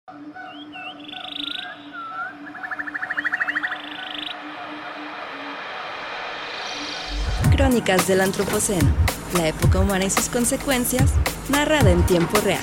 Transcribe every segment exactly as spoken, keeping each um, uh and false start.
Crónicas del Antropoceno, la época humana y sus consecuencias, narrada en tiempo real.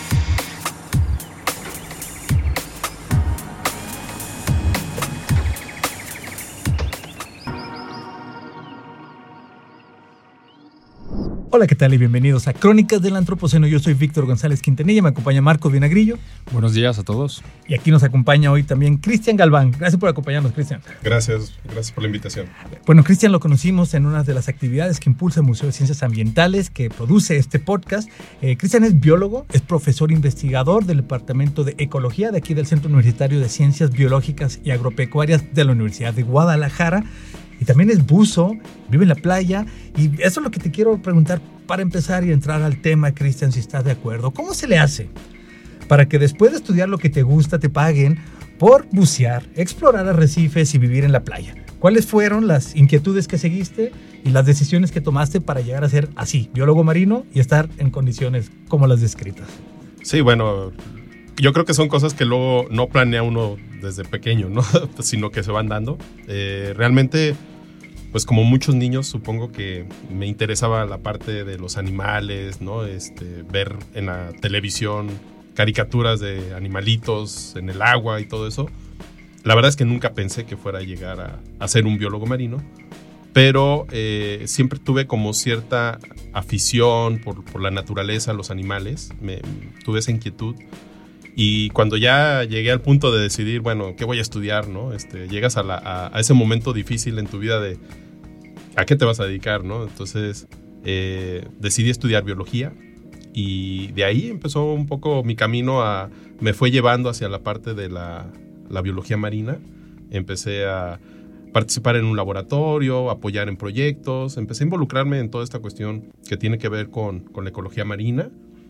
Hola, ¿qué tal? Y bienvenidos a Crónicas del Antropoceno. Yo soy Víctor González Quintanilla, me acompaña Marcos Vinagrillo. Buenos días a todos. Y aquí nos acompaña hoy también Cristian Galván. Gracias por acompañarnos, Cristian. Gracias, gracias por la invitación. Bueno, Cristian lo conocimos en una de las actividades que impulsa el Museo de Ciencias Ambientales, que produce este podcast. Eh, Cristian es biólogo, es profesor investigador del Departamento de Ecología de aquí del Centro Universitario de Ciencias Biológicas y Agropecuarias de la Universidad de Guadalajara. Y también es buzo, vive en la playa. Y eso es lo que te quiero preguntar para empezar y entrar al tema, Cristian, si estás de acuerdo. ¿Cómo se le hace para que después de estudiar lo que te gusta te paguen por bucear, explorar arrecifes y vivir en la playa? ¿Cuáles fueron las inquietudes que seguiste y las decisiones que tomaste para llegar a ser así, biólogo marino y estar en condiciones como las descritas? Sí, bueno, yo creo que son cosas que luego no planea uno desde pequeño, ¿no? Sino que se van dando. Eh, realmente, pues como muchos niños, supongo que me interesaba la parte de los animales, ¿no? Este, ver en la televisión caricaturas de animalitos en el agua y todo eso. La verdad es que nunca pensé que fuera a llegar a, a ser un biólogo marino, pero eh, siempre tuve como cierta afición por, por la naturaleza, los animales. Me, tuve esa inquietud. Y cuando ya llegué al punto de decidir, bueno, ¿qué voy a estudiar, no? Este, llegas a, la, a, a ese momento difícil en tu vida de ¿a qué te vas a dedicar, no? Entonces, eh, decidí estudiar biología y de ahí empezó un poco mi camino a... Me fue llevando hacia la parte de la, la biología marina. Empecé a participar en un laboratorio, apoyar en proyectos. Empecé a involucrarme en toda esta cuestión que tiene que ver con, con la ecología marina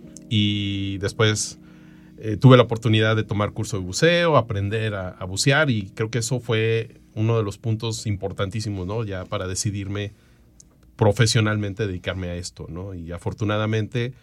y después... Eh, tuve la oportunidad de tomar curso de buceo, aprender a, a bucear y creo que eso fue uno de los puntos importantísimos, ¿no? Ya para decidirme profesionalmente dedicarme a esto, ¿no? Y afortunadamente,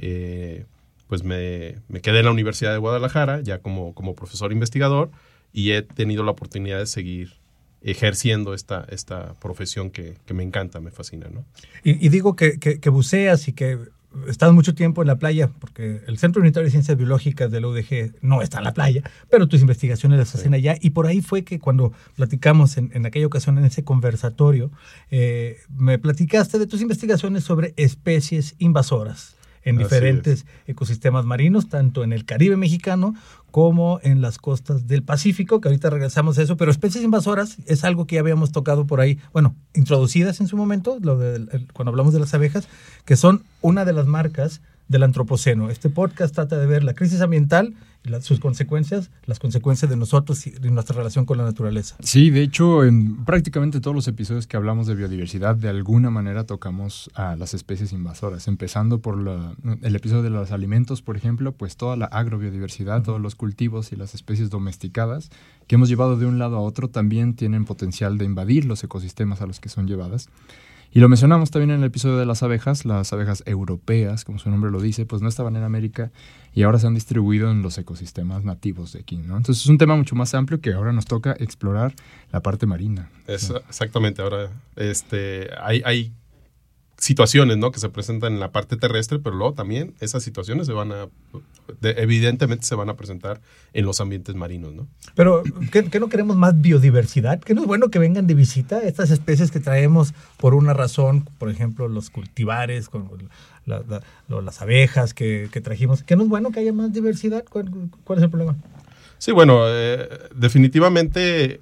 eh, pues me, me quedé en la Universidad de Guadalajara ya como, como profesor investigador y he tenido la oportunidad de seguir ejerciendo esta, esta profesión que, que me encanta, me fascina, ¿no? Y, y digo que, que, que buceas y que estás mucho tiempo en la playa, porque el Centro Universitario de Ciencias Biológicas de la U D G no está en la playa, pero tus investigaciones las hacen sí. allá. Y por ahí fue que cuando platicamos en, en aquella ocasión, en ese conversatorio, eh, me platicaste de tus investigaciones sobre especies invasoras en Así diferentes es. ecosistemas marinos, tanto en el Caribe mexicano como en las costas del Pacífico, que ahorita regresamos a eso, pero especies invasoras es algo que ya habíamos tocado por ahí, bueno, introducidas en su momento, lo de, el, cuando hablamos de las abejas, que son una de las marcas del Antropoceno. Este podcast trata de ver la crisis ambiental y la, sus consecuencias, las consecuencias de nosotros y de nuestra relación con la naturaleza. Sí, de hecho, en prácticamente todos los episodios que hablamos de biodiversidad, de alguna manera tocamos a las especies invasoras, empezando por la, el episodio de los alimentos, por ejemplo, pues toda la agrobiodiversidad, uh-huh. todos los cultivos y las especies domesticadas que hemos llevado de un lado a otro también tienen potencial de invadir los ecosistemas a los que son llevadas. Y lo mencionamos también en el episodio de las abejas, las abejas europeas, como su nombre lo dice, pues no estaban en América y ahora se han distribuido en los ecosistemas nativos de aquí, ¿no? Entonces es un tema mucho más amplio que ahora nos toca explorar la parte marina. Es, ¿no? Exactamente, ahora este, hay, hay situaciones, ¿no? que se presentan en la parte terrestre, pero luego también esas situaciones se van a, de, evidentemente se van a presentar en los ambientes marinos, ¿no? Pero, ¿qué, qué no queremos más biodiversidad? ¿Qué no es bueno que vengan de visita estas especies que traemos por una razón? Por ejemplo, los cultivares, con la, la, las abejas que, que trajimos. ¿Qué no es bueno que haya más diversidad? ¿Cuál, cuál es el problema? Sí, bueno, eh, definitivamente...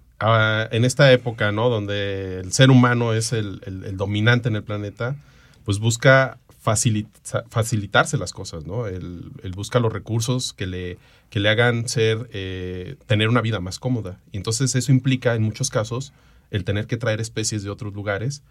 Uh, en esta época, ¿no? Donde el ser humano es el, el, el dominante en el planeta, pues busca facilita, facilitarse las cosas, ¿no? Él, él busca los recursos que le, que le hagan ser, eh, tener una vida más cómoda. Y entonces eso implica, en muchos casos, el tener que traer especies de otros lugares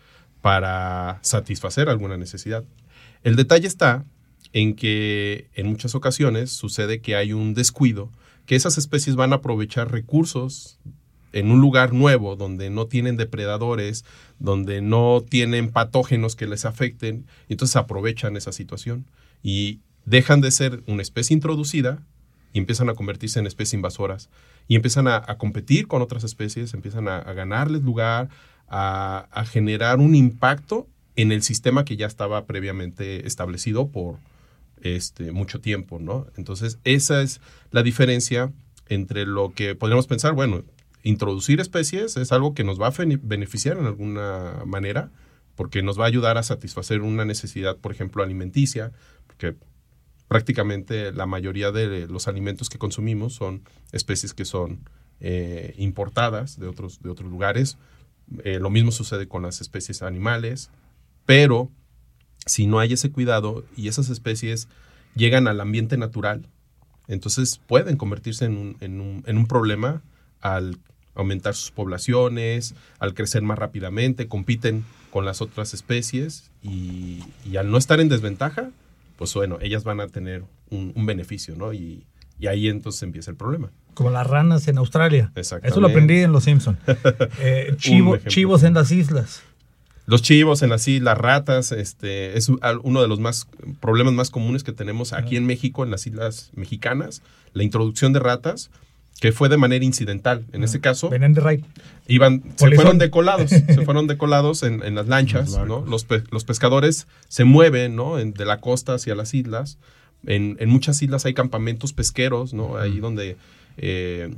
para satisfacer alguna necesidad. El detalle está en que en muchas ocasiones sucede que hay un descuido, que esas especies van a aprovechar recursos en un lugar nuevo, donde no tienen depredadores, donde no tienen patógenos que les afecten, y entonces aprovechan esa situación y dejan de ser una especie introducida y empiezan a convertirse en especies invasoras y empiezan a, a competir con otras especies, empiezan a, a ganarles lugar, a, a generar un impacto en el sistema que ya estaba previamente establecido por este, mucho tiempo, ¿no? Entonces, esa es la diferencia entre lo que podríamos pensar, bueno, introducir especies es algo que nos va a beneficiar en alguna manera, porque nos va a ayudar a satisfacer una necesidad, por ejemplo, alimenticia, porque prácticamente la mayoría de los alimentos que consumimos son especies que son eh, importadas de otros, de otros lugares. Eh, lo mismo sucede con las especies animales, pero si no hay ese cuidado y esas especies llegan al ambiente natural, entonces pueden convertirse en un, en un, en un problema al aumentar sus poblaciones, al crecer más rápidamente, compiten con las otras especies y, y al no estar en desventaja, pues bueno, ellas van a tener un, un beneficio, ¿no? Y, y ahí entonces empieza el problema. Como las ranas en Australia. Exactamente. Eso lo aprendí en Los Simpson. Eh, chivo, chivos en las islas. Los chivos en las islas, ratas, este, es uno de los más problemas más comunes que tenemos aquí en México, en las islas mexicanas, la introducción de ratas, que fue de manera incidental. En ese caso, venían de raid. Iban, se fueron decolados, se fueron decolados en, en las lanchas, ¿no? Los, pe, los pescadores se mueven, ¿no? En, de la costa hacia las islas. En, en muchas islas hay campamentos pesqueros, ¿no? Ahí donde eh,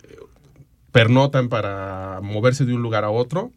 pernotan para moverse de un lugar a otro.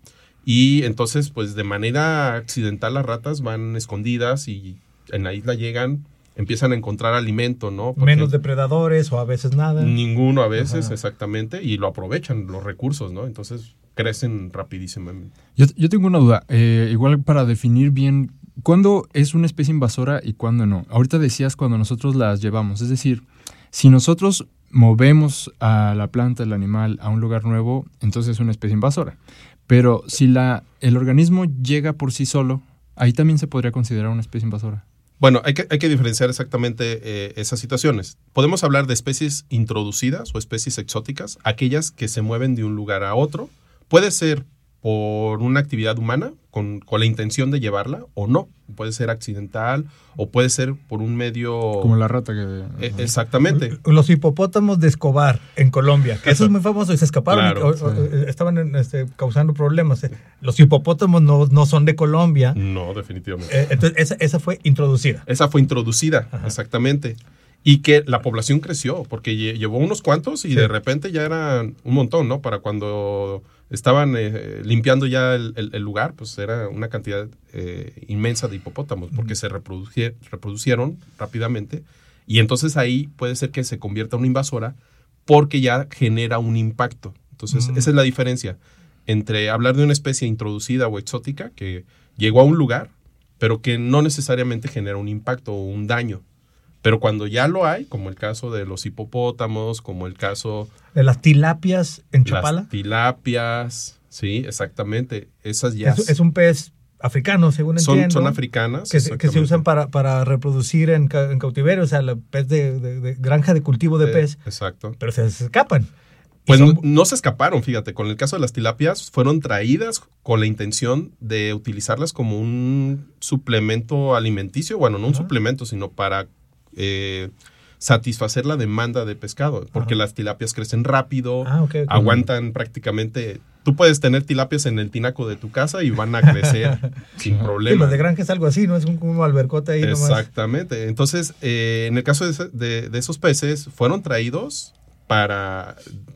Y entonces, pues de manera accidental las ratas van escondidas y en la isla llegan, empiezan a encontrar alimento, ¿no? Porque menos depredadores o a veces nada. Ninguno a veces, Ajá. exactamente, y lo aprovechan los recursos, ¿no? Entonces crecen rapidísimamente. Yo, yo tengo una duda, eh, igual para definir bien, ¿cuándo es una especie invasora y cuándo no? Ahorita decías cuando nosotros las llevamos, es decir, si nosotros movemos a la planta, el animal, a un lugar nuevo, entonces es una especie invasora. Pero si la, el organismo llega por sí solo, ahí también se podría considerar una especie invasora. Bueno, hay que, hay que diferenciar exactamente eh, esas situaciones. Podemos hablar de especies introducidas o especies exóticas, aquellas que se mueven de un lugar a otro. Puede ser por una actividad humana, con, con la intención de llevarla, o no. Puede ser accidental, o puede ser por un medio... Como la rata que... Eh, exactamente. Los hipopótamos de Escobar, en Colombia, que eso es muy famoso, y se escaparon, Claro, y, o, o, estaban en, este, causando problemas. Los hipopótamos no, no son de Colombia. No, definitivamente. Eh, entonces, esa, esa fue introducida. Esa fue introducida, Ajá. exactamente. Y que la población creció, porque llevó unos cuantos y sí. de repente ya eran un montón, ¿no? Para cuando estaban eh, limpiando ya el, el, el lugar, pues era una cantidad eh, inmensa de hipopótamos, porque uh-huh. se reproduci- reproducieron rápidamente. Y entonces ahí puede ser que se convierta en una invasora porque ya genera un impacto. Entonces, uh-huh. esa es la diferencia entre hablar de una especie introducida o exótica que llegó a un lugar, pero que no necesariamente genera un impacto o un daño. Pero cuando ya lo hay, como el caso de los hipopótamos, como el caso... de las tilapias en Chapala. Las tilapias, sí, exactamente. Esas ya... Es, es un pez africano, según son, entiendo. Son africanas. Que se, que se usan para, para reproducir en, ca, en cautiverio, o sea, el pez de, de, de granja de cultivo de eh, pez. Exacto. Pero se, se escapan. Pues son... no, no se escaparon, fíjate. Con el caso de las tilapias, fueron traídas con la intención de utilizarlas como un suplemento alimenticio. Bueno, no un Ajá. suplemento, sino para... Eh, satisfacer la demanda de pescado, porque Ajá. las tilapias crecen rápido, ah, okay, okay. aguantan prácticamente... Tú puedes tener tilapias en el tinaco de tu casa y van a crecer sin problema. Sí, los de granja es algo así, ¿no? Es un, como albercote ahí nomás. Exactamente. Entonces, eh, en el caso de, de, de esos peces, fueron traídos para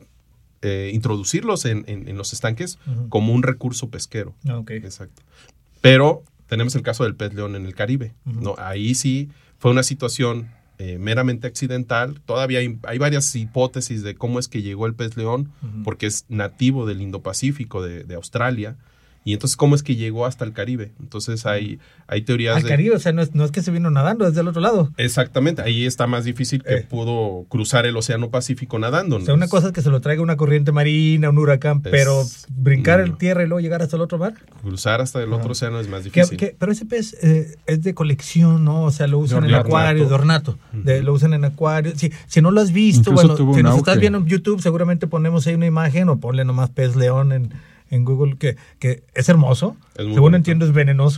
eh, introducirlos en, en, en los estanques uh-huh. como un recurso pesquero. Ah, okay. Exacto. Pero tenemos el caso del pez león en el Caribe, uh-huh. ¿no? Ahí sí fue una situación eh, meramente accidental. Todavía hay, hay varias hipótesis de cómo es que llegó el pez león, uh-huh. porque es nativo del Indo-Pacífico, de, de Australia. Y entonces, ¿cómo es que llegó hasta el Caribe? Entonces, hay, hay teorías Al de... Caribe, o sea, no es, no es que se vino nadando, es del otro lado. Exactamente, ahí está más difícil que eh. pudo cruzar el Océano Pacífico nadando. O sea, una cosa es que se lo traiga una corriente marina, un huracán, es, pero brincar no. el tierra y luego llegar hasta el otro mar. Cruzar hasta el otro ah. océano es más difícil. ¿Qué, qué, pero ese pez eh, es de colección, ¿no? O sea, lo usan en acuarios, de ornato. Uh-huh. De, lo usan en acuarios. Si, si no lo has visto, Incluso bueno, si nos auge. estás viendo en YouTube, seguramente ponemos ahí una imagen o ponle nomás pez león en... en Google, que, que es hermoso, es según bonito. entiendo es venenoso.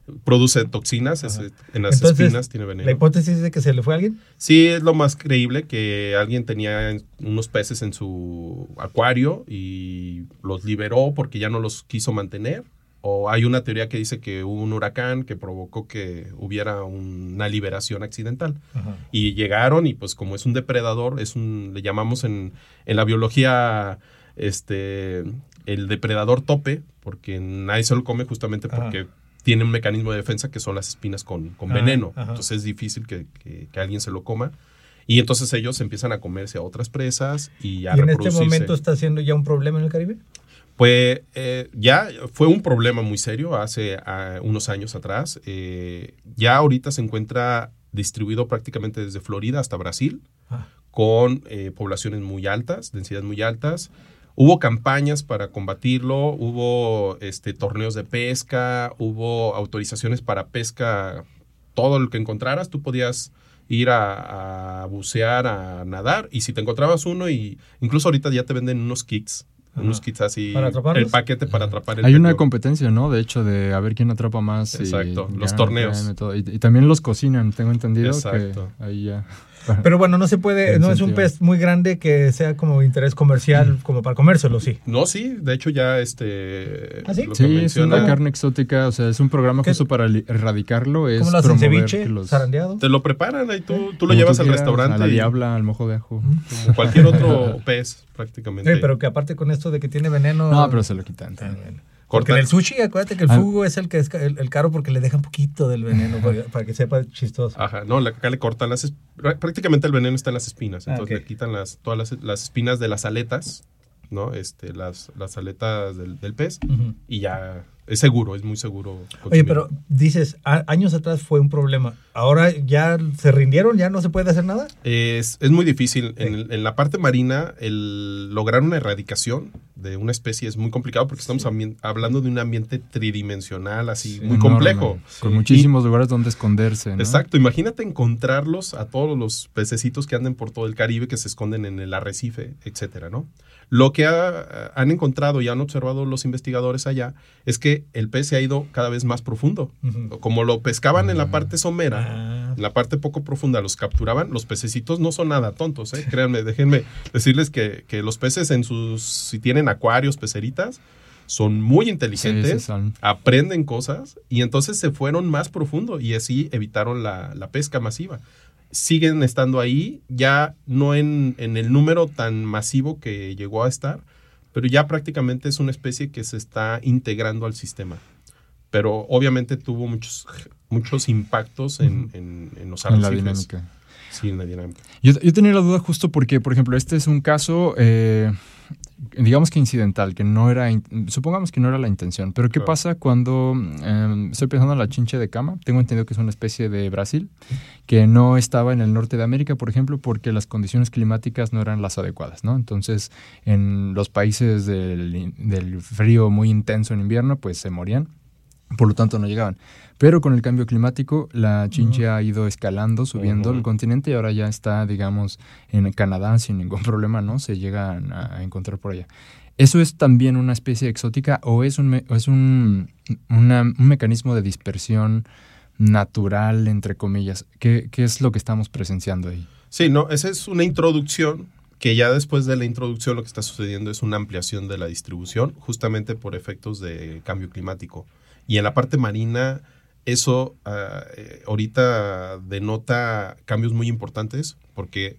produce toxinas, es, en las Entonces, espinas tiene veneno. ¿La hipótesis es de que se le fue a alguien? Sí, es lo más creíble que alguien tenía unos peces en su acuario y los liberó porque ya no los quiso mantener. O hay una teoría que dice que hubo un huracán que provocó que hubiera una liberación accidental. Ajá. Y llegaron y pues como es un depredador, es un, le llamamos en, en la biología este, el depredador tope, porque nadie se lo come justamente porque ajá. tiene un mecanismo de defensa que son las espinas con, con ajá, veneno. Ajá. Entonces es difícil que, que, que alguien se lo coma. Y entonces ellos empiezan a comerse a otras presas y a ¿Y en reproducirse. este momento está siendo ya un problema en el Caribe? Pues eh, ya fue un problema muy serio hace uh, unos años atrás. Eh, ya ahorita se encuentra distribuido prácticamente desde Florida hasta Brasil, ah. con eh, poblaciones muy altas, densidades muy altas. Hubo campañas para combatirlo, hubo este, torneos de pesca, hubo autorizaciones para pesca, todo lo que encontraras, tú podías ir a, a bucear, a nadar, y si te encontrabas uno, y incluso ahorita ya te venden unos kits, ajá. unos kits así, ¿para atraparlos? El paquete para atrapar el Hay peñón. una competencia, ¿no? De hecho, de a ver quién atrapa más. Exacto, y los torneos. Y, y también los cocinan, tengo entendido. Exacto. Que ahí ya... Pero bueno, no se puede, no es un pez muy grande que sea como interés comercial, mm. como para comérselo, sí. No, sí, de hecho ya este... ¿Ah, sí? Sí, menciona, es una carne exótica, o sea, es un programa justo para erradicarlo. Es ¿cómo lo hacen, ceviche, los... zarandeado? Te lo preparan y tú, tú lo llevas tú al quieras, restaurante. A la diabla, al mojo de ajo. Como cualquier otro pez, prácticamente. Sí, pero que aparte con esto de que tiene veneno... No, pero se lo quitan. También. Porque en el sushi, acuérdate que el fugu ah. es el que es el, el caro porque le dejan poquito del veneno para, para que sepa chistoso. Ajá, no, acá le cortan las... Prácticamente el veneno está en las espinas, entonces ah, okay. le quitan las, todas las, las espinas de las aletas, ¿no? Este, las, las aletas del, del pez uh-huh. y ya es seguro, es muy seguro consumir. Oye, pero dices, a, años atrás fue un problema, ¿ahora ya se rindieron? ¿Ya no se puede hacer nada? Es, es muy difícil. Sí. En, en la parte marina, el lograr una erradicación de una especie es muy complicado porque estamos sí. hablando de un ambiente tridimensional, así, sí, muy enorme, complejo. Con sí. muchísimos y, lugares donde esconderse, ¿no? Exacto, imagínate encontrarlos a todos los pececitos que anden por todo el Caribe, que se esconden en el arrecife, etcétera, ¿no? Lo que ha, han encontrado y han observado los investigadores allá es que el pez se ha ido cada vez más profundo. Uh-huh. Como lo pescaban uh-huh. en la parte somera, uh-huh. en la parte poco profunda los capturaban, los pececitos no son nada tontos, ¿eh? Créanme, déjenme decirles que, que los peces en sus, si tienen acuarios, peceritas, son muy inteligentes, sí, sí son. Aprenden cosas y entonces se fueron más profundo y así evitaron la, la pesca masiva. Siguen estando ahí, ya no en, en el número tan masivo que llegó a estar, pero ya prácticamente es una especie que se está integrando al sistema. Pero obviamente tuvo muchos, muchos impactos en, uh-huh. en, en los arrecifes. En la dinámica. Sí, en la dinámica. Yo, yo tenía la duda justo porque, por ejemplo, este es un caso, eh, digamos que incidental, que no era, supongamos que no era la intención, pero ¿qué claro. pasa cuando, eh, estoy pensando en la chinche de cama? Tengo entendido que es una especie de Brasil, que no estaba en el norte de América, por ejemplo, porque las condiciones climáticas no eran las adecuadas, ¿no? Entonces, en los países del, del frío muy intenso en invierno, pues se morían, por lo tanto no llegaban. Pero con el cambio climático, la chinche uh-huh. ha ido escalando, subiendo uh-huh. el continente y ahora ya está, digamos, en Canadá sin ningún problema, ¿no? Se llegan a encontrar por allá. ¿Eso es también una especie exótica o es un, me- o es un, una, un mecanismo de dispersión natural, entre comillas? ¿Qué, ¿Qué es lo que estamos presenciando ahí? Sí, no, esa es una introducción que ya después de la introducción lo que está sucediendo es una ampliación de la distribución justamente por efectos de cambio climático. Y en la parte marina, eso uh, eh, ahorita denota cambios muy importantes porque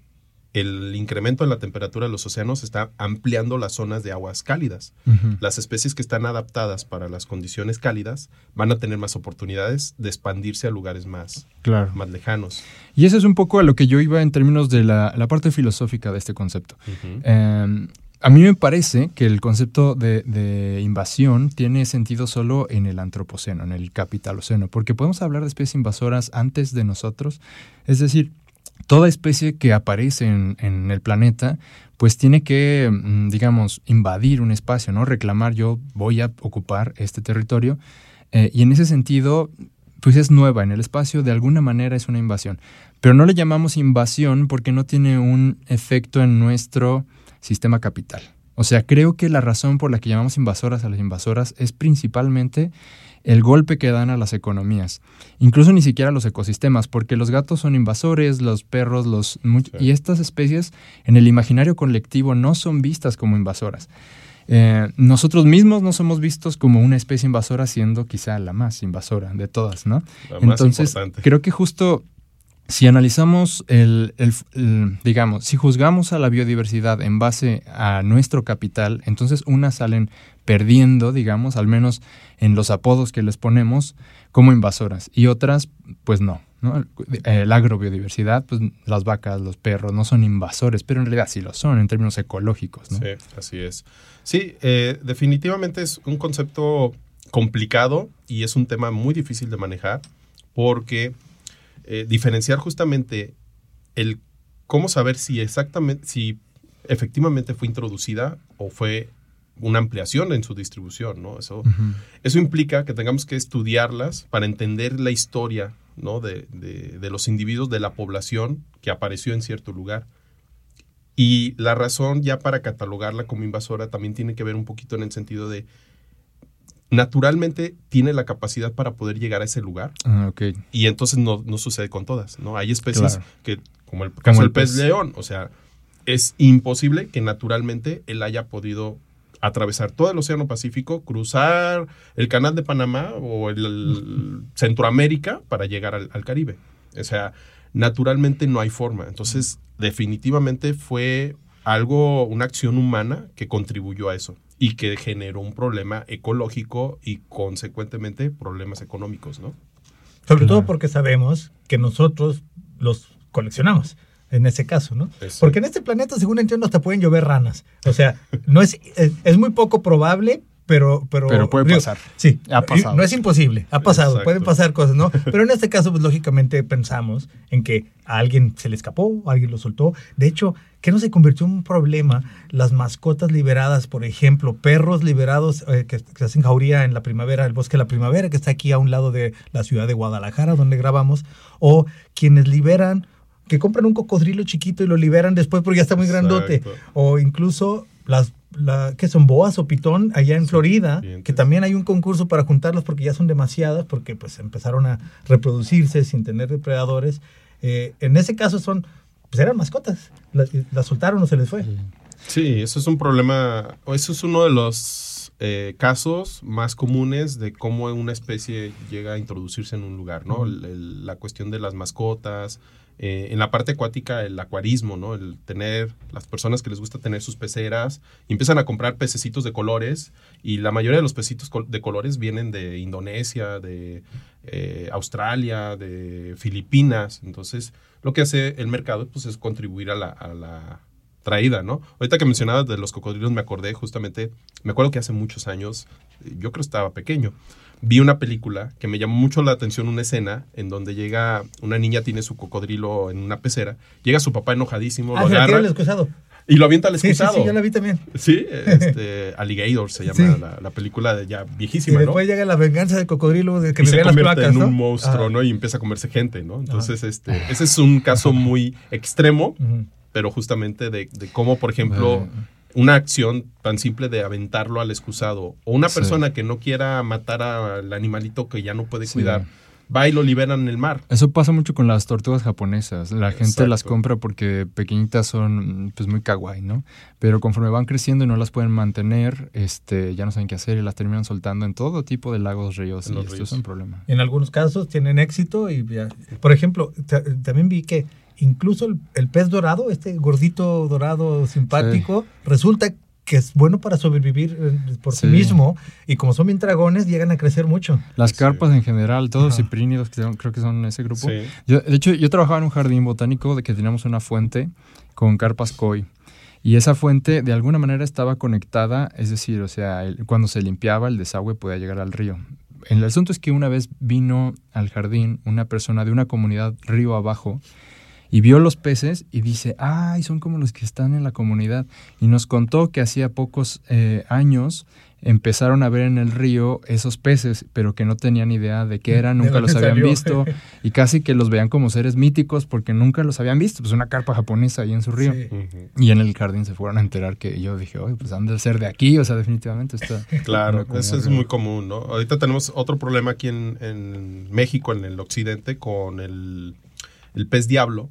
el incremento en la temperatura de los océanos está ampliando las zonas de aguas cálidas. Uh-huh. Las especies que están adaptadas para las condiciones cálidas van a tener más oportunidades de expandirse a lugares más, claro. más lejanos. Y eso es un poco a lo que yo iba en términos de la, la parte filosófica de este concepto. Uh-huh. Eh, A mí me parece que el concepto de, de invasión tiene sentido solo en el antropoceno, en el capitaloceno, porque podemos hablar de especies invasoras antes de nosotros. Es decir, toda especie que aparece en, en el planeta, pues tiene que, digamos, invadir un espacio, ¿no? Reclamar, yo voy a ocupar este territorio. Eh, y en ese sentido, pues es nueva en el espacio, de alguna manera es una invasión. Pero no le llamamos invasión porque no tiene un efecto en nuestro sistema capital. O sea, creo que la razón por la que llamamos invasoras a las invasoras es principalmente el golpe que dan a las economías, incluso ni siquiera a los ecosistemas, porque los gatos son invasores, los perros, los sí. y estas especies en el imaginario colectivo no son vistas como invasoras. Eh, nosotros mismos no somos vistos como una especie invasora, siendo quizá la más invasora de todas, ¿no? La Entonces, más importante. Creo que justo si analizamos el, el, el, digamos, si juzgamos a la biodiversidad en base a nuestro capital, entonces unas salen perdiendo, digamos, al menos en los apodos que les ponemos, como invasoras, y otras, pues no, ¿no? El agrobiodiversidad, pues las vacas, los perros no son invasores, pero en realidad sí lo son en términos ecológicos, ¿no? Sí, así es. Sí, eh, definitivamente es un concepto complicado y es un tema muy difícil de manejar porque eh, diferenciar justamente el cómo saber si exactamente, si efectivamente fue introducida o fue una ampliación en su distribución, ¿no? Eso, uh-huh. eso implica que tengamos que estudiarlas para entender la historia, ¿no? de, de, de los individuos de la población que apareció en cierto lugar. Y la razón ya para catalogarla como invasora también tiene que ver un poquito en el sentido de naturalmente tiene la capacidad para poder llegar a ese lugar. Uh, okay. Y entonces no, no sucede con todas, ¿no? Hay especies claro. que, como el caso como del el pez pez león, o sea, es imposible que naturalmente él haya podido atravesar todo el Océano Pacífico, cruzar el Canal de Panamá o el, el Centroamérica para llegar al, al Caribe. O sea, naturalmente no hay forma. Entonces, definitivamente fue algo, una acción humana que contribuyó a eso y que generó un problema ecológico y, consecuentemente, problemas económicos, ¿no? Sobre todo porque sabemos que nosotros los coleccionamos. En ese caso, ¿no? Eso. Porque en este planeta, según entiendo, hasta pueden llover ranas. O sea, no es, es, es muy poco probable, pero... Pero, pero puede digo, pasar. Sí, ha pasado. No es imposible, ha pasado, Exacto. pueden pasar cosas, ¿no? Pero en este caso, pues lógicamente pensamos en que a alguien se le escapó, a alguien lo soltó. De hecho, ¿qué no se convirtió en un problema? Las mascotas liberadas, por ejemplo, perros liberados eh, que, que hacen jauría en la primavera, el Bosque de la Primavera, que está aquí a un lado de la ciudad de Guadalajara, donde grabamos, o quienes liberan... que compran un cocodrilo chiquito y lo liberan después porque ya está muy grandote. Exacto. O incluso las, la, ¿qué son? Boas o pitón allá en sí, Florida, bien, que también hay un concurso para juntarlas porque ya son demasiadas, porque pues empezaron a reproducirse sin tener depredadores. Eh, en ese caso son, pues eran mascotas. Las, las soltaron o se les fue. Sí, eso es un problema, eso es uno de los eh, casos más comunes de cómo una especie llega a introducirse en un lugar, ¿no? Uh-huh. el, el, la cuestión de las mascotas. Eh, en la parte acuática, el acuarismo, ¿no? El tener, las personas que les gusta tener sus peceras, y empiezan a comprar pececitos de colores, y la mayoría de los pececitos de colores vienen de Indonesia, de eh, Australia, de Filipinas. Entonces, lo que hace el mercado, pues, es contribuir a la, a la traída, ¿no? Ahorita que mencionabas de los cocodrilos, me acordé justamente, me acuerdo que hace muchos años, yo creo que estaba pequeño, vi una película que me llamó mucho la atención, una escena en donde llega, una niña tiene su cocodrilo en una pecera, llega su papá enojadísimo, ah, lo se agarra el excusado. Y lo avienta al sí, excusado. Sí, sí, yo la vi también. Sí, este, Alligator se llama sí. la, la película de ya viejísima, y después ¿no? llega la venganza del cocodrilo de que y se vivía convierte las placas, en ¿no? un monstruo, Ajá. ¿no? Y empieza a comerse gente, ¿no? Entonces, Ajá. este, ese es un caso muy extremo, uh-huh. pero justamente de, de cómo, por ejemplo... Uh-huh. una acción tan simple de aventarlo al excusado o una persona sí. que no quiera matar al animalito que ya no puede sí. cuidar, va y lo liberan en el mar. Eso pasa mucho con las tortugas japonesas. La gente Exacto. las compra porque pequeñitas son pues muy kawaii, ¿no? Pero conforme van creciendo y no las pueden mantener, este, ya no saben qué hacer y las terminan soltando en todo tipo de lagos, ríos. En y esto ríos. Es un problema. En algunos casos tienen éxito y ya. Por ejemplo, t- también vi que incluso el, el pez dorado, este gordito dorado simpático, sí. resulta que es bueno para sobrevivir por sí. sí mismo, y como son bien dragones, llegan a crecer mucho. Las carpas sí. en general, todos los ciprínidos, que creo que son ese grupo. Sí. Yo, de hecho, yo trabajaba en un jardín botánico de que teníamos una fuente con carpas koi, y esa fuente de alguna manera estaba conectada, es decir, o sea, el, cuando se limpiaba el desagüe podía llegar al río. El asunto es que una vez vino al jardín una persona de una comunidad río abajo, y vio los peces y dice, ay, son como los que están en la comunidad. Y nos contó que hacía pocos eh, años empezaron a ver en el río esos peces, pero que no tenían idea de qué eran, nunca los habían visto, y casi que los veían como seres míticos porque nunca los habían visto, pues una carpa japonesa ahí en su río. Sí. Uh-huh. Y en el jardín se fueron a enterar que yo dije, oye, pues han de ser de aquí, o sea, definitivamente está... Claro, eso es muy común, ¿no? Ahorita tenemos otro problema aquí en, en México, en el occidente, con el, el pez diablo.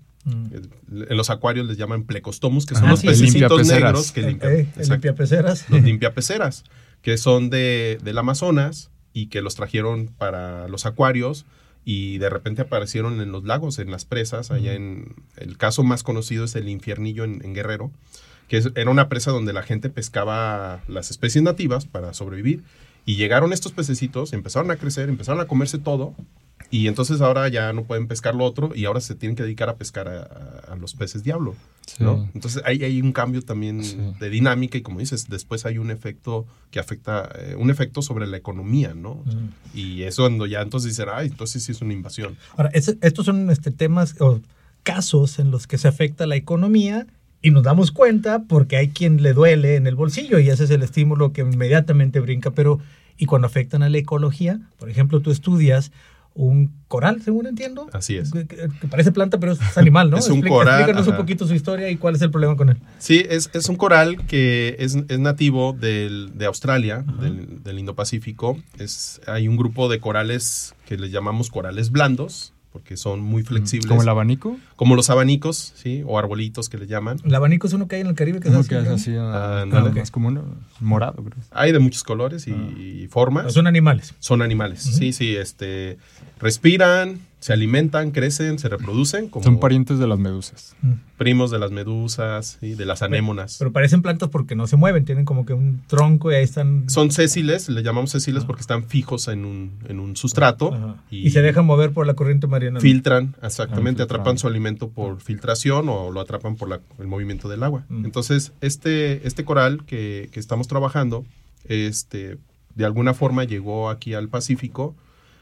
Mm. En los acuarios les llaman plecostomus, que son ah, los sí, pececitos negros que limpian, eh, el limpiapeceras. Los limpiapeceras, que son de, del Amazonas y que los trajeron para los acuarios y de repente aparecieron en los lagos, en las presas. Mm. Allá en el caso más conocido es el Infiernillo en, en Guerrero, que es, era una presa donde la gente pescaba las especies nativas para sobrevivir, y llegaron estos pececitos, empezaron a crecer, empezaron a comerse todo. Y entonces ahora ya no pueden pescar lo otro y ahora se tienen que dedicar a pescar a, a, a los peces diablo, sí. ¿no? Entonces hay, hay un cambio también sí. de dinámica y, como dices, después hay un efecto que afecta, eh, un efecto sobre la economía, ¿no? Mm. Y eso cuando ya entonces dicen, ay, entonces sí es una invasión. Ahora, es, estos son este, temas o casos en los que se afecta la economía y nos damos cuenta porque hay quien le duele en el bolsillo y ese es el estímulo que inmediatamente brinca. Pero, ¿y cuando afectan a la ecología? Por ejemplo, tú estudias un coral, según entiendo. Así es. Que, que parece planta, pero es animal, ¿no? Es un Explica, coral. Explícanos ajá. un poquito su historia y cuál es el problema con él. Sí, es, es un coral que es, es nativo del, de Australia, del, del Indo-Pacífico. Es, hay un grupo de corales que les llamamos corales blandos, porque son muy flexibles. ¿Como el abanico? Como los abanicos, sí, o arbolitos que le llaman. El abanico es uno que hay en el Caribe, que uno es así, que es ¿no? así, ah, no, no, es como un morado, creo. Hay de muchos colores y, ah. y formas. Pero son animales. Son animales, uh-huh. sí, sí, este, respiran, se alimentan, crecen, se reproducen. Como son parientes de las medusas. Primos de las medusas, ¿sí? De las anémonas. Pero, pero parecen plantas porque no se mueven, tienen como que un tronco y ahí están... Son sésiles, le llamamos sésiles, uh-huh. porque están fijos en un, en un sustrato. Uh-huh. Y, y se dejan mover por la corriente marina. Filtran, exactamente, ah, atrapan su alimento por filtración o lo atrapan por la, el movimiento del agua. Uh-huh. Entonces, este, este coral que, que estamos trabajando, este, de alguna forma llegó aquí al Pacífico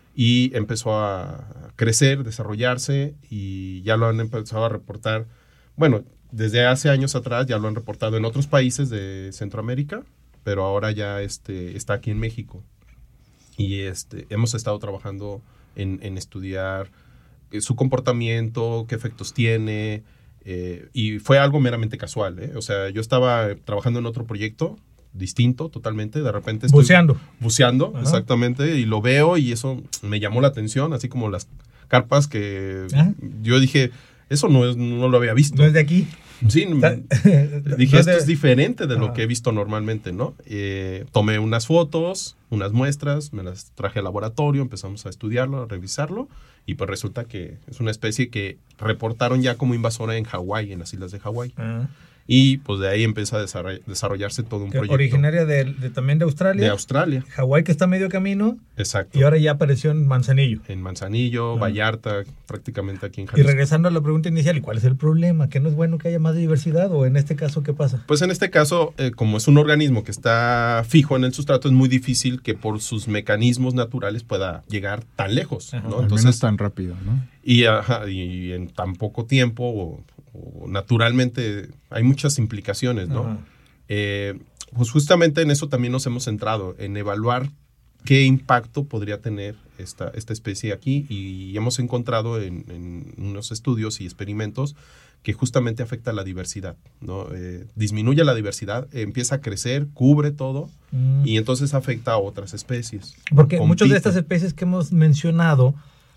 y empezó a crecer, desarrollarse, y ya lo han empezado a reportar, bueno, desde hace años atrás ya lo han reportado en otros países de Centroamérica, pero ahora ya este, está aquí en México. Y este, hemos estado trabajando en, en estudiar su comportamiento, qué efectos tiene, eh, y fue algo meramente casual, ¿eh? O sea, yo estaba trabajando en otro proyecto distinto totalmente, de repente estoy buceando, buceando exactamente, y lo veo y eso me llamó la atención, así como las carpas que ¿Ah? yo dije, eso no es, no lo había visto. No es de aquí. Sí, dije, no esto de... es diferente de lo ah. que he visto normalmente, ¿no? Eh, tomé unas fotos, unas muestras, me las traje al laboratorio, empezamos a estudiarlo, a revisarlo, y pues resulta que es una especie que reportaron ya como invasora en Hawái, en las islas de Hawái. Ah. Y pues de ahí empieza a desarrollarse todo un proyecto. Originaria de, de, también de Australia. De Australia. Hawái, que está a medio camino. Exacto. Y ahora ya apareció en Manzanillo. En Manzanillo, ah. Vallarta, prácticamente aquí en Jalisco. Y regresando a la pregunta inicial, ¿y cuál es el problema? ¿Que no es bueno que haya más diversidad? ¿O en este caso qué pasa? Pues en este caso, eh, como es un organismo que está fijo en el sustrato, es muy difícil que por sus mecanismos naturales pueda llegar tan lejos, ajá, ¿no? Al Entonces, menos tan rápido, ¿no? Y, ajá, y en tan poco tiempo... O, naturalmente hay muchas implicaciones, ¿no? Eh, pues justamente en eso también nos hemos centrado, en evaluar qué impacto podría tener esta, esta especie aquí, y hemos encontrado en, en unos estudios y experimentos que justamente afecta a la diversidad, ¿no? Eh, disminuye la diversidad, eh, empieza a crecer, cubre todo, mm. y entonces afecta a otras especies. Porque Compite. muchas de estas especies que hemos mencionado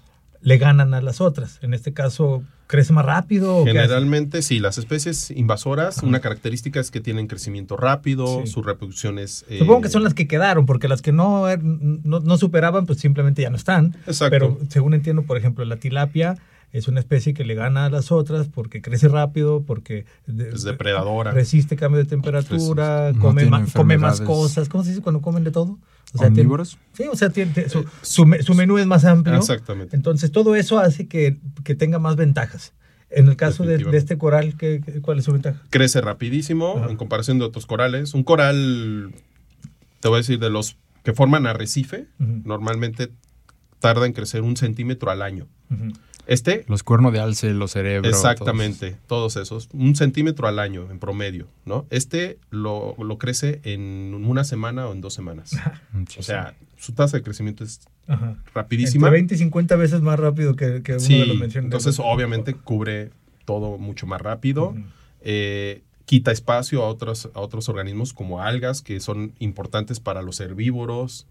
le ganan a las otras. En este caso, ¿crece más rápido? ¿O generalmente sí, las especies invasoras, ajá, una característica es que tienen crecimiento rápido, sí, su reproducción es... Eh, Supongo que son las que quedaron, porque las que no, no, no superaban, pues simplemente ya no están. Exacto. Pero según entiendo, por ejemplo, la tilapia es una especie que le gana a las otras porque crece rápido, porque de, es depredadora, resiste cambio de temperatura, no come, ma, come más cosas. ¿Cómo se dice cuando comen de todo? O sea, ¿omnívoros? Tiene, sí, o sea, tiene, tiene, su, su, su menú es más amplio. Exactamente. Entonces, todo eso hace que, que tenga más ventajas. En el caso de, de este coral, ¿qué, ¿cuál es su ventaja? Crece rapidísimo, ajá, en comparación de otros corales. Un coral, te voy a decir, de los que forman arrecife, uh-huh, normalmente tarda en crecer un centímetro al año. Uh-huh. Este, los cuernos de alce, los cerebros. exactamente, todos. todos esos, un centímetro al año en promedio, ¿no? Este lo, lo crece en una semana o en dos semanas. O sea, su tasa de crecimiento es Ajá. rapidísima. Entre veinte y cincuenta veces más rápido que, que uno sí, de los mencionados. Entonces, obviamente, cubre todo mucho más rápido. Uh-huh. Eh, quita espacio a otros, a otros organismos como algas, que son importantes para los herbívoros.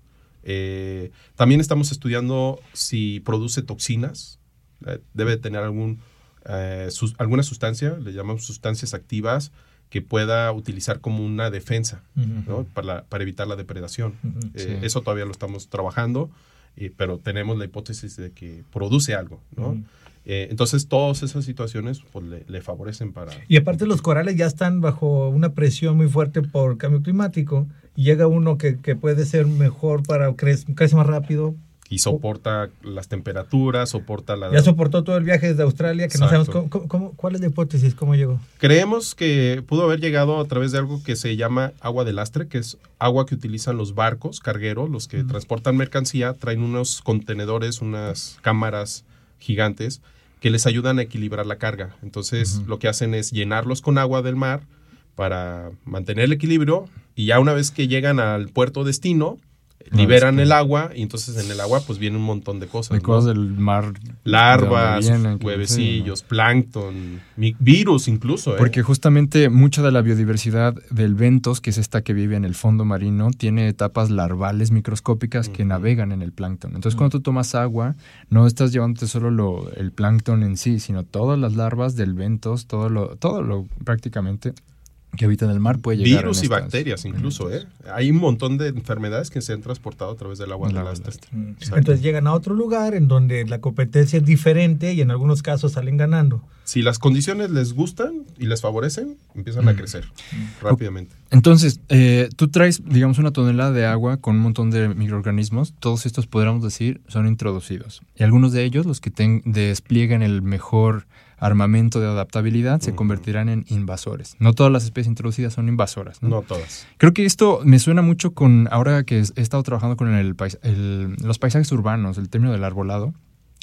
Eh, también estamos estudiando si produce toxinas. Eh, debe tener algún, eh, sus, alguna sustancia, le llamamos sustancias activas, que pueda utilizar como una defensa, uh-huh. ¿no? para, la, para evitar la depredación. Uh-huh. Eh, sí. Eso todavía lo estamos trabajando, eh, pero tenemos la hipótesis de que produce algo, ¿no? Uh-huh. Eh, entonces, todas esas situaciones pues, le, le favorecen para... Y aparte los corales ya están bajo una presión muy fuerte por cambio climático y llega uno que, que puede ser mejor para crece, crece más rápido. Y soporta las temperaturas, soporta la... Ya soportó todo el viaje desde Australia, que Exacto. no sabemos cómo, cómo, cuál es la hipótesis, cómo llegó. Creemos que pudo haber llegado a través de algo que se llama agua de lastre, que es agua que utilizan los barcos cargueros, los que uh-huh. transportan mercancía, traen unos contenedores, unas cámaras gigantes que les ayudan a equilibrar la carga. Entonces, uh-huh. lo que hacen es llenarlos con agua del mar para mantener el equilibrio y ya una vez que llegan al puerto destino, liberan no, es que... el agua y entonces en el agua pues viene un montón de cosas. De ¿no? cosas del mar. Larvas, de vienen, huevecillos, sí, ¿no? plancton, virus incluso. ¿eh? Porque justamente mucha de la biodiversidad del bentos, que es esta que vive en el fondo marino, tiene etapas larvales microscópicas uh-huh. que navegan en el plancton. Entonces uh-huh. cuando tú tomas agua, no estás llevándote solo lo, el plancton en sí, sino todas las larvas del bentos, todo lo, todo lo prácticamente... que habitan el mar puede llegar virus y estas... bacterias incluso, ¿eh? Hay un montón de enfermedades que se han transportado a través del agua de lastre. Entonces llegan a otro lugar en donde la competencia es diferente y en algunos casos salen ganando. Si las condiciones les gustan y les favorecen, empiezan mm. a crecer mm. rápidamente. Entonces, eh, tú traes, digamos, una tonelada de agua con un montón de microorganismos. Todos estos, podríamos decir, son introducidos. Y algunos de ellos, los que ten, despliegan el mejor armamento de adaptabilidad, se uh-huh. convertirán en invasores. No todas las especies introducidas son invasoras, ¿no? No todas. Creo que esto me suena mucho con, ahora que he estado trabajando con el, el, los paisajes urbanos, el término del arbolado.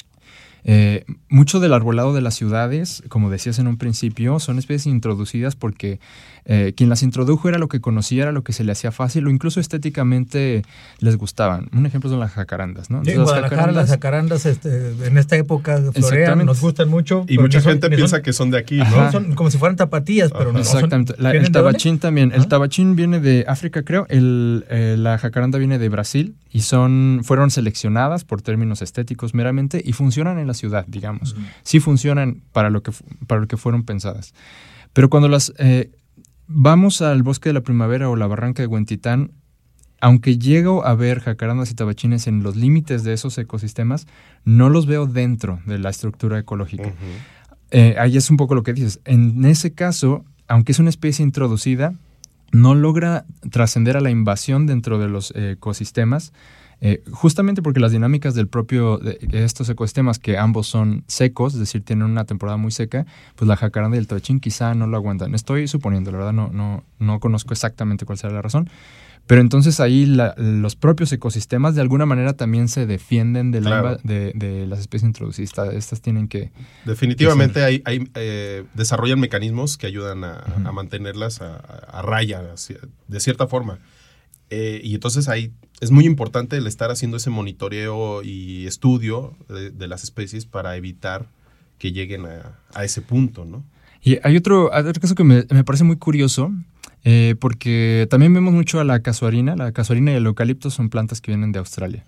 Eh, mucho del arbolado de las ciudades, como decías en un principio, son especies introducidas porque eh, quien las introdujo era lo que conocía, era lo que se le hacía fácil o incluso estéticamente les gustaban. Un ejemplo son las jacarandas, ¿no? Sí, en Guadalajara las jacarandas este, en esta época florean, nos gustan mucho. Y mucha gente son, piensa son, que son de aquí, ¿no? Ajá. Son como si fueran tapatías, pero no Exactamente. son. La, el tabachín dónde? también. ¿Ah? El tabachín viene de África, creo. El, eh, la jacaranda viene de Brasil y son fueron seleccionadas por términos estéticos meramente y funcionan en la ciudad, digamos. Uh-huh. Sí funcionan para lo que, para lo que fueron pensadas. Pero cuando las eh, vamos al bosque de la primavera o la barranca de Huentitán, aunque llego a ver jacarandas y tabachines en los límites de esos ecosistemas, no los veo dentro de la estructura ecológica. Uh-huh. Eh, ahí es un poco lo que dices. En ese caso, aunque es una especie introducida, no logra trascender a la invasión dentro de los eh, ecosistemas, Eh, justamente porque las dinámicas del propio de estos ecosistemas, que ambos son secos, es decir, tienen una temporada muy seca, pues la jacaranda y el tabachín quizá no lo aguantan. Estoy suponiendo, la verdad no, no, no conozco exactamente cuál será la razón, pero entonces ahí la, los propios ecosistemas de alguna manera también se defienden de, la claro. inva- de, de las especies introducidas. Estas tienen que... Definitivamente hay, hay, eh, desarrollan mecanismos que ayudan a, uh-huh. a mantenerlas a, a raya, de cierta forma. Eh, y entonces ahí es muy importante el estar haciendo ese monitoreo y estudio de, de las especies para evitar que lleguen a, a ese punto, ¿no? Y hay otro, hay otro caso que me, me parece muy curioso, eh, porque también vemos mucho a la casuarina. La casuarina y el eucalipto son plantas que vienen de Australia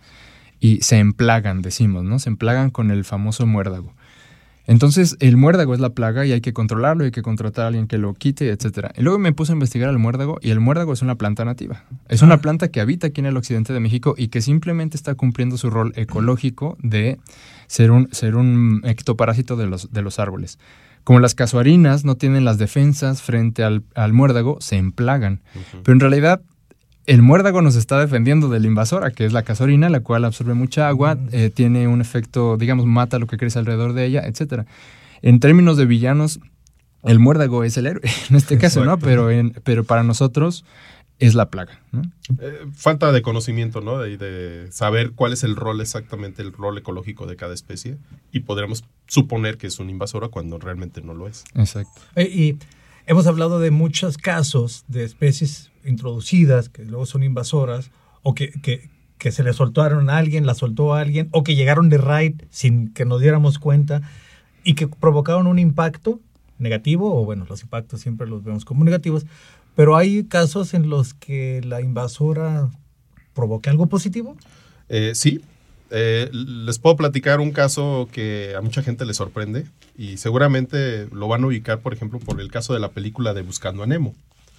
y se emplagan, decimos, ¿no? Se emplagan con el famoso muérdago. Entonces, el muérdago es la plaga y hay que controlarlo, hay que contratar a alguien que lo quite, etcétera. Y luego me puse a investigar el muérdago y el muérdago es una planta nativa. Es una planta que habita aquí en el occidente de México y que simplemente está cumpliendo su rol ecológico de ser un, ser un ectoparásito de los, de los árboles. Como las casuarinas no tienen las defensas frente al, al muérdago, se emplagan. Uh-huh. Pero en realidad, el muérdago nos está defendiendo de la invasora, que es la casuarina, la cual absorbe mucha agua, uh-huh. eh, tiene un efecto, digamos, mata lo que crece alrededor de ella, etcétera. En términos de villanos, el muérdago es el héroe, en este caso, ¿no? Pero, en, pero para nosotros, es la plaga, ¿no? Eh, falta de conocimiento, ¿no? De, de saber cuál es el rol exactamente, el rol ecológico de cada especie, y podríamos suponer que es una invasora cuando realmente no lo es. Exacto. Eh, y hemos hablado de muchos casos de especies introducidas que luego son invasoras, o que, que, que se le soltaron a alguien, la soltó a alguien, o que llegaron de raid sin que nos diéramos cuenta y que provocaron un impacto negativo, o bueno, los impactos siempre los vemos como negativos, pero hay casos en los que la invasora provoca algo positivo. Eh, sí, eh, les puedo platicar un caso que a mucha gente le sorprende y seguramente lo van a ubicar, por ejemplo, por el caso de la película de Buscando a Nemo.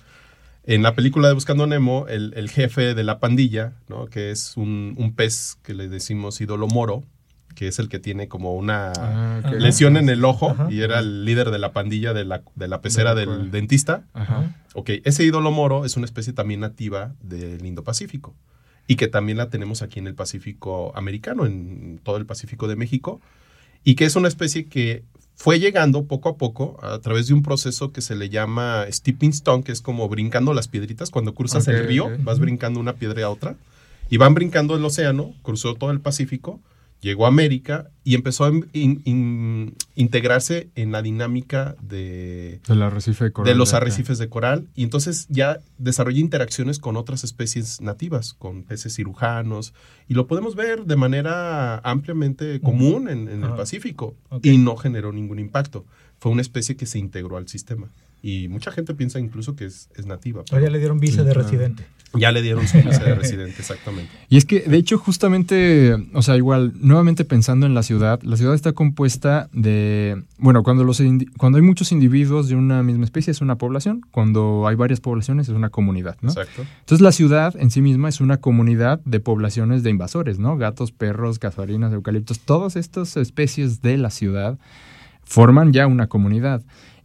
En la película de Buscando a Nemo, el, el jefe de la pandilla, ¿no? Que es un, un pez que le decimos ídolo moro, que es el que tiene como una Ah, ok. lesión en el ojo. Ajá. Y era el líder de la pandilla de la, de la pecera De del acuerdo. dentista. Ajá. Ok, ese ídolo moro es una especie también nativa del Indo-Pacífico y que también la tenemos aquí en el Pacífico americano, en todo el Pacífico de México, y que es una especie que fue llegando poco a poco a través de un proceso que se le llama stepping stone, que es como brincando las piedritas. Cuando cruzas Ok, el río, ok. vas brincando una piedra a otra, y van brincando el océano, cruzó todo el Pacífico, llegó a América y empezó a in- in- integrarse en la dinámica de, Del arrecife de coral. de los acá. arrecifes de coral, y entonces ya desarrolla interacciones con otras especies nativas, con peces cirujanos, y lo podemos ver de manera ampliamente común en, en el Ajá. Pacífico, Ok. y no generó ningún impacto. Fue una especie que se integró al sistema, y mucha gente piensa incluso que es, es nativa. Ahora ya le dieron visa Sí, de claro. residente. Ya le dieron su visa de residente, exactamente. Y es que, de hecho, justamente, o sea, igual, nuevamente pensando en la ciudad, la ciudad está compuesta de, bueno, cuando, los indi- cuando hay muchos individuos de una misma especie es una población, cuando hay varias poblaciones es una comunidad, ¿no? Exacto. Entonces la ciudad en sí misma es una comunidad de poblaciones de invasores, ¿no? Gatos, perros, casuarinas, eucaliptos, todas estas especies de la ciudad forman ya una comunidad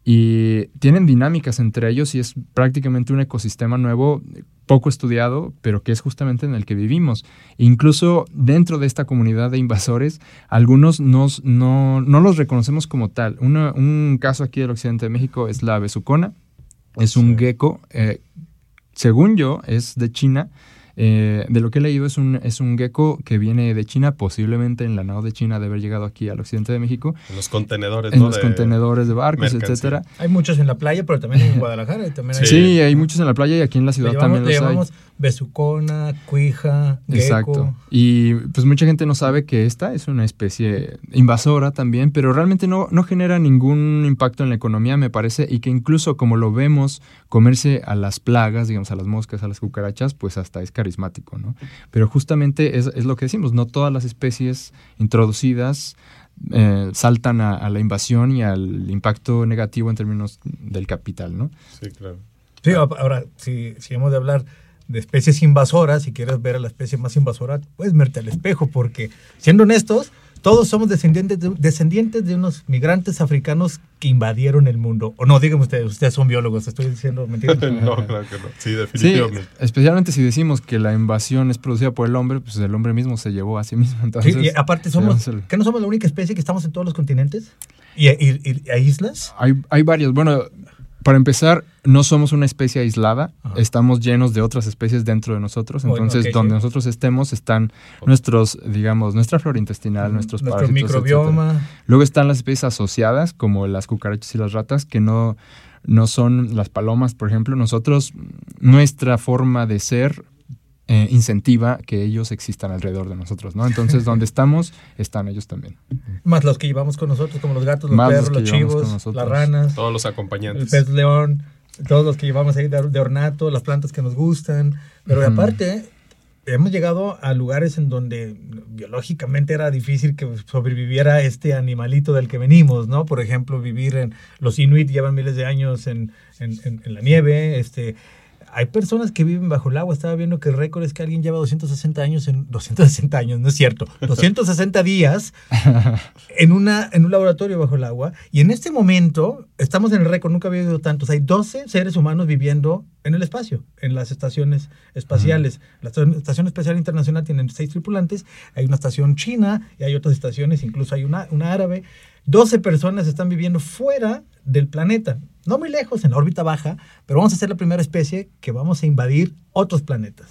y tienen dinámicas entre ellos y es prácticamente un ecosistema nuevo, poco estudiado, pero que es justamente en el que vivimos. Incluso dentro de esta comunidad de invasores, algunos nos, no, no los reconocemos como tal. Una- un caso aquí del occidente de México es la besucona, es un Sí. gecko, eh, según yo, es de China. Eh, de lo que he leído es un, es un gecko que viene de China, posiblemente en la nao de China de haber llegado aquí al occidente de México, En los contenedores, en ¿no? los de contenedores de barcos, mercancía. etcétera. Hay muchos en la playa, pero también en Guadalajara. Y también hay, Sí. Sí, hay muchos en la playa y aquí en la le ciudad llamamos, también le los hay. llamamos besucona, cuija, gecko. Exacto. Y pues mucha gente no sabe que esta es una especie invasora también, pero realmente no, no genera ningún impacto en la economía, me parece, y que incluso como lo vemos comerse a las plagas, digamos, a las moscas, a las cucarachas, pues hasta es carismático, ¿no? Pero justamente es, es lo que decimos, no todas las especies introducidas eh, saltan a, a la invasión y al impacto negativo en términos del capital, ¿no? Sí, claro. Sí, ahora, si, si hemos de hablar de especies invasoras, si quieres ver a la especie más invasora, puedes verte al espejo, porque siendo honestos, todos somos descendientes de, descendientes de unos migrantes africanos que invadieron el mundo. O no, díganme ustedes, ustedes son biólogos, estoy diciendo mentiras. No, claro que no. Sí, Sí, definitivamente. especialmente si decimos que la invasión es producida por el hombre, pues el hombre mismo se llevó a sí mismo. Entonces, Sí, y aparte somos, tenemos el- ¿que no somos la única especie que estamos en todos los continentes? ¿Y, y, y a islas? Hay, hay varios. Bueno, para empezar, no somos una especie aislada. Ajá. Estamos llenos de otras especies dentro de nosotros. Bueno, Entonces, ok, donde sí. nosotros estemos están nuestros, digamos, nuestra flora intestinal, nuestros Nuestro parásitos, etcétera. microbioma. Luego están las especies asociadas, como las cucarachas y las ratas, que no, no son las palomas, por ejemplo. Nosotros, nuestra forma de ser eh, incentiva que ellos existan alrededor de nosotros, ¿no? Entonces, donde estamos, están ellos también. Más los que llevamos con nosotros, como los gatos, los Más los perros, que los llevamos con chivos, nosotros. las ranas, Todos los el acompañantes. pez león, todos los que llevamos ahí de, de ornato, las plantas que nos gustan. Pero Ujú. aparte, hemos llegado a lugares en donde biológicamente era difícil que sobreviviera este animalito del que venimos, ¿no? Por ejemplo, vivir en... Los inuit llevan miles de años en, en, en, en la nieve, este... Hay personas que viven bajo el agua. Estaba viendo que el récord es que alguien lleva doscientos sesenta años en... doscientos sesenta años, no es cierto. doscientos sesenta días en, una, en un laboratorio bajo el agua. Y en este momento estamos en el récord, nunca había habido tantos. Hay doce seres humanos viviendo en el espacio, en las estaciones espaciales. La estación Estación Espacial Internacional tiene seis tripulantes. Hay una estación china y hay otras estaciones, incluso hay una, una árabe. doce personas están viviendo fuera del planeta. No muy lejos, en la órbita baja, pero vamos a ser la primera especie que vamos a invadir otros planetas.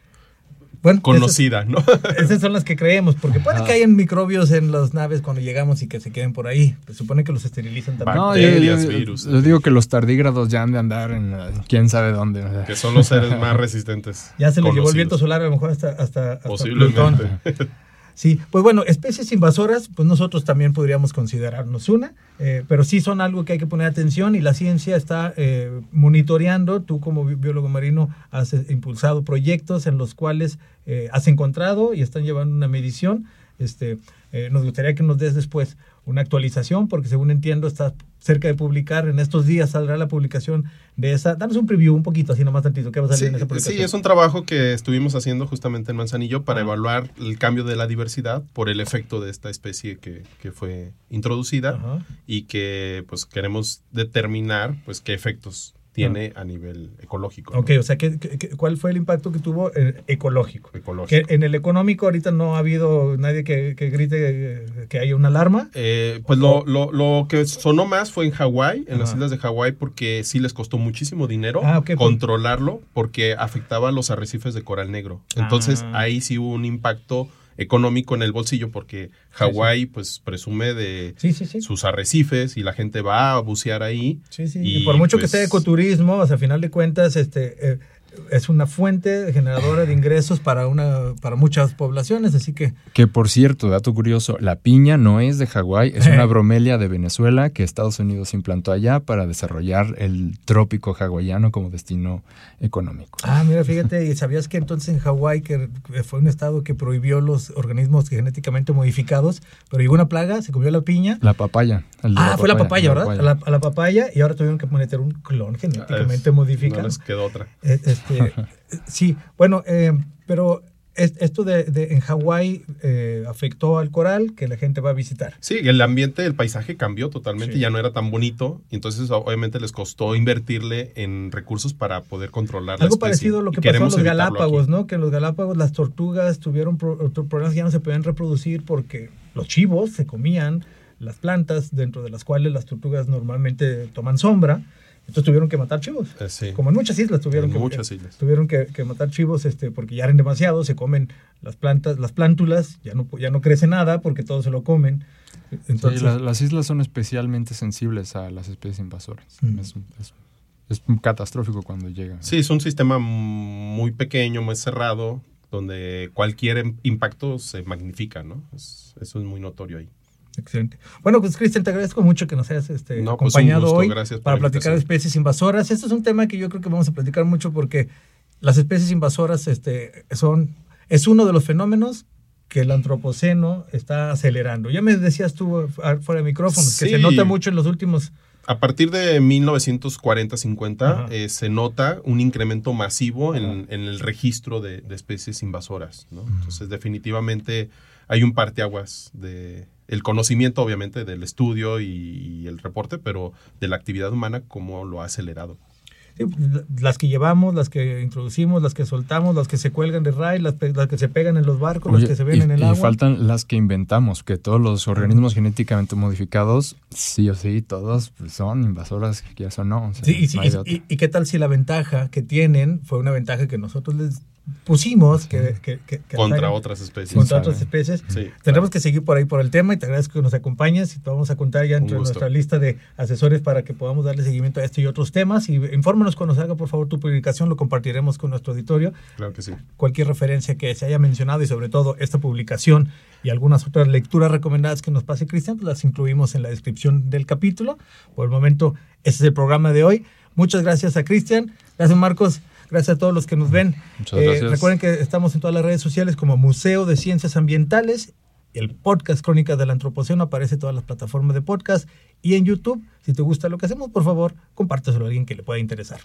Bueno, conocida, esas, ¿no? Esas son las que creemos, porque puede que hayan microbios en las naves cuando llegamos y que se queden por ahí. Se supone que los esterilizan también. No, Bacterias, yo, yo, virus. Yo digo que los tardígrados ya han de andar en uh, quién sabe dónde. O sea. Que son los seres más resistentes. Ya se les conocidos. llevó el viento solar a lo mejor hasta, hasta, hasta Posiblemente. Plutón. Sí, pues bueno, especies invasoras, pues nosotros también podríamos considerarnos una, eh, pero sí son algo que hay que poner atención y la ciencia está eh, monitoreando. Tú como bi- biólogo marino has eh, impulsado proyectos en los cuales eh, has encontrado y están llevando una medición. Este, eh, nos gustaría que nos des después una actualización, porque según entiendo estás cerca de publicar, en estos días saldrá la publicación de esa. Danos un preview un poquito, así nomás tantito, ¿qué va a salir Sí, en esa publicación? sí, es un trabajo que estuvimos haciendo justamente en Manzanillo para Ah. evaluar el cambio de la diversidad por el efecto de esta especie que, que fue introducida Ajá. y que pues queremos determinar pues qué efectos tiene a nivel ecológico. ¿no? Ok, o sea, ¿qué, qué, qué- ¿cuál fue el impacto que tuvo eh, ecológico? Ecológico. Que en el económico ahorita no ha habido nadie que, que grite eh, que haya una alarma. Eh, pues lo, lo, lo que sonó más fue en Hawái, en las Ajá. islas de Hawái, porque sí les costó muchísimo dinero Ah, ok, controlarlo, porque afectaba a los arrecifes de coral negro. Entonces Ah. ahí sí hubo un impacto económico en el bolsillo, porque Hawái pues presume de Sí, sí, sí. sus arrecifes y la gente va a bucear ahí. Sí, sí. Y, Y, por mucho que pues, sea ecoturismo, o sea, a final de cuentas, este, eh, es una fuente generadora de ingresos para una, para muchas poblaciones, así que Que por cierto, dato curioso, la piña no es de Hawái, es una bromelia de Venezuela que Estados Unidos implantó allá para desarrollar el trópico hawaiano como destino económico. ah, mira, fíjate, ¿y sabías que entonces en Hawái, que fue un estado que prohibió los organismos genéticamente modificados, pero llegó una plaga, se comió la piña? La papaya. el de Ah, fue la papaya, la ¿verdad? papaya. A la, a la papaya, y ahora tuvieron que meter un clon genéticamente Es- modificado. No les quedó otra. Eh, Este, sí, bueno, eh, pero es- esto de, de en Hawái eh, afectó al coral que la gente va a visitar. Sí, el ambiente, el paisaje cambió totalmente, Sí. ya no era tan bonito, y entonces obviamente les costó invertirle en recursos para poder controlar la Algo especie. parecido a lo Y que pasó en queremos los evitarlo Galápagos, aquí. ¿no? Que en los Galápagos las tortugas tuvieron pro- problemas que ya no se podían reproducir porque los chivos se comían las plantas dentro de las cuales las tortugas normalmente toman sombra. Entonces tuvieron que matar chivos. Eh, sí. Como en muchas islas tuvieron En que muchas islas. tuvieron que, que matar chivos este porque ya eran demasiados, se comen las plantas, las plántulas, ya no ya no crece nada porque todos se lo comen. Entonces, Sí, la- las islas son especialmente sensibles a las especies invasoras. Mm. Es, es- es catastrófico cuando llegan. Sí, es un sistema muy pequeño, muy cerrado, donde cualquier im- impacto se magnifica, ¿no? Es- eso es muy notorio ahí. excelente. Bueno, pues Cristian, te agradezco mucho que nos hayas este, No, pues, un acompañado gusto, hoy gracias por para la platicar de invitación. especies invasoras. Este es un tema que yo creo que vamos a platicar mucho porque las especies invasoras este, son, es uno de los fenómenos que el antropoceno está acelerando. Ya me decías tú ah, fuera de micrófonos que Sí. se nota mucho en los últimos... A partir de mil novecientos cuarenta cincuenta Ajá. eh, se nota un incremento masivo en, Ajá. en el registro de, de especies invasoras, ¿no? Entonces, definitivamente hay un parteaguas de el conocimiento, obviamente, del estudio y, y el reporte, pero de la actividad humana, cómo lo ha acelerado. Sí, las que llevamos, las que introducimos, las que soltamos, las que se cuelgan de raíz, las, pe- las que se pegan en los barcos, Oye, las que se ven y, en el y agua. faltan las que inventamos, que todos los organismos genéticamente modificados, sí o sí, todos pues, son invasoras, que eso no. O sea, Sí, y, sí, no hay de otra. y- y qué tal si la ventaja que tienen fue una ventaja que nosotros les pusimos que, que- que- que Contra hagan- otras especies. contra sabe. otras especies. Sí, Tendremos que seguir por ahí por el tema y te agradezco que nos acompañes y te vamos a contar ya Un entre gusto. nuestra lista de asesores para que podamos darle seguimiento a este y otros temas. Y infórmanos cuando salga, por favor, tu publicación, lo compartiremos con nuestro auditorio. claro que sí. Cualquier referencia que se haya mencionado y sobre todo esta publicación y algunas otras lecturas recomendadas que nos pase Cristian, pues las incluimos en la descripción del capítulo. Por el momento, ese es el programa de hoy. Muchas gracias a Cristian, gracias Marcos, gracias a todos los que nos ven. Muchas gracias. Recuerden que estamos en todas las redes sociales como Museo de Ciencias Ambientales. El podcast Crónicas del Antropoceno aparece en todas las plataformas de podcast y en YouTube. Si te gusta lo que hacemos, por favor, compárteselo a alguien que le pueda interesar.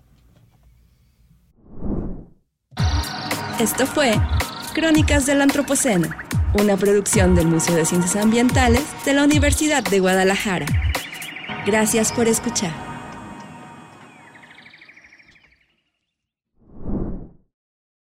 Esto fue Crónicas del Antropoceno, una producción del Museo de Ciencias Ambientales de la Universidad de Guadalajara. Gracias por escuchar.